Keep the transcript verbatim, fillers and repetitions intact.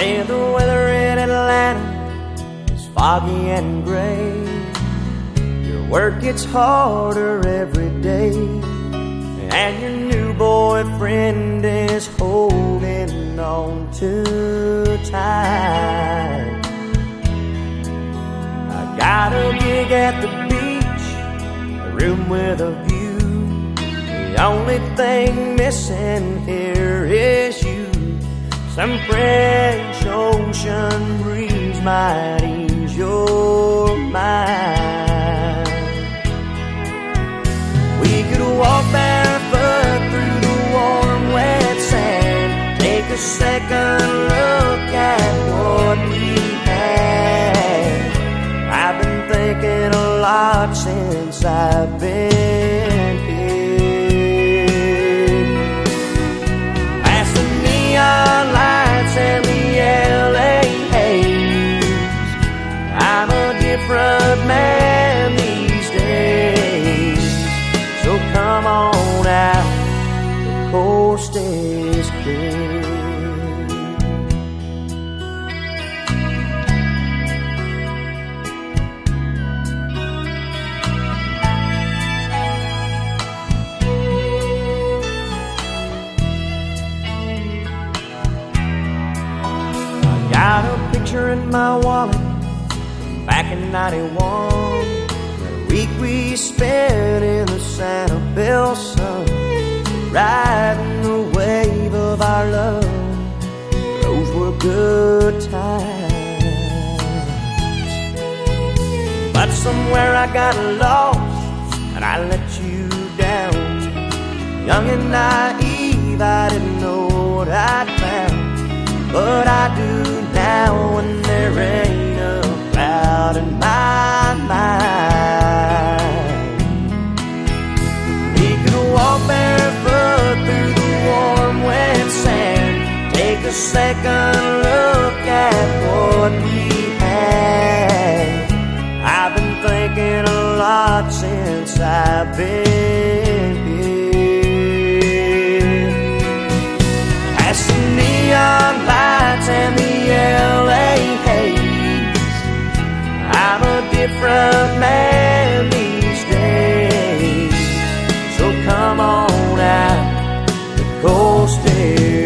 Say the weather in Atlanta is foggy and gray. Your work gets harder every day, and your new boyfriend is holding on too tight. I got a gig at the beach, a room with a view. The only thing missing here is you. Some fresh ocean breeze might ease your mind. We could walk barefoot through the warm, wet sand, take a second look at what we had. I've been thinking a lot since I've been here. Past the neon lights and the L A haze, I'm a different man these days. So come on out, the coast is clear. Got a picture in my wallet from back in ninety-one, the week we spent in the Sanibel sun, riding the wave of our love. Those were good times. But somewhere I got lost and I let you down. Young and naive, I didn't know what I'd found, but I do now, and there ain't a cloud in my mind. We could walk barefoot through the warm, wet sand, take a second look at what we had. I've been thinking a lot since I've been here. Past the neon lights and the L A haze, I'm a different man these days. So come on out, the coast is